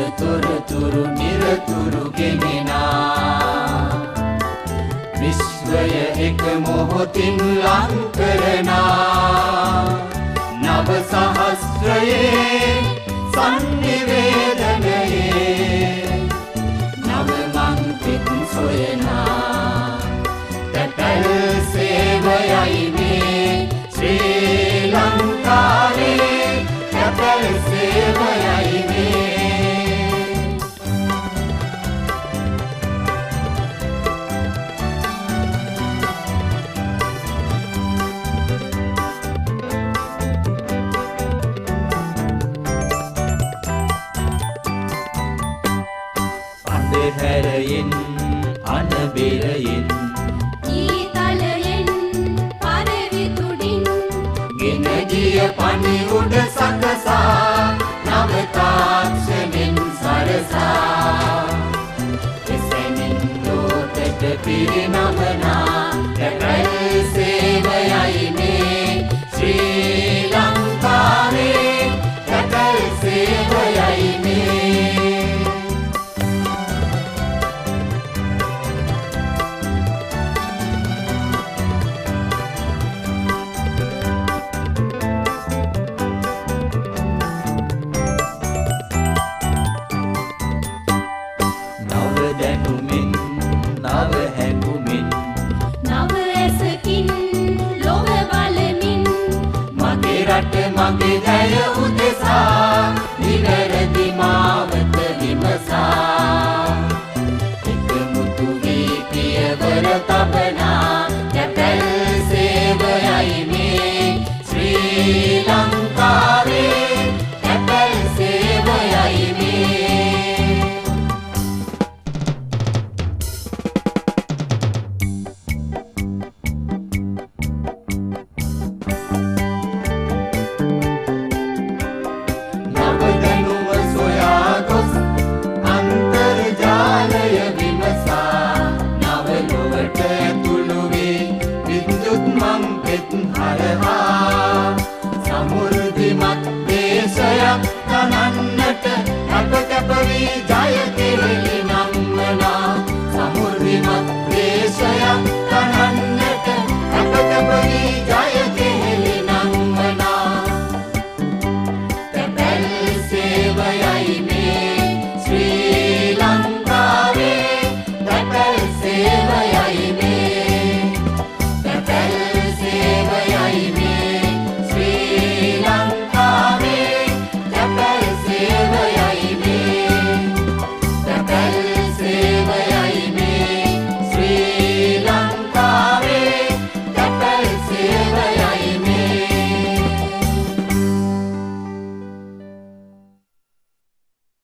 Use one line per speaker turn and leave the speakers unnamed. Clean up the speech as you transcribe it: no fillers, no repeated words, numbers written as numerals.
තොරතුරු නිරතුරු ගෙනෙනා විශ්වය එක මොහොතින් ලං කරනා නව සහස්‍රයේ සංනිවේදනයේ නව මං සොයනා තැපැල් සේවයයි මේ ශ්‍රී ලංකාවේ තැපැල් සේවයයි මේ හැරයෙන් අනබෙරයෙන්
ඊතලයෙන් පරවිතුඩින්
ගෙන ගිය පණිවුඩ සකසා නව තාක්ෂණෙන් සරසා එසැනින් ලෝකෙට පිරිනමනා තැපැල් සේවයයි මේ ශ්‍රී ලංකාවේ තැපැල් සේවයයි මේ දැනුමින් නව හැඟුමින්
නව ඇසකින් ලොව බලමින්
මගේ රට මගේ දැය උදෙසා නිවැරදි මාවත විමසා එකමුතු වී පියවර තබනා තැපැල් සේවයයි මේ ශ්‍රී ලංකාවේ තැපැල් සේවයයි මේ හරහා සමෘද්ධිමත් දේශයක් තනන්න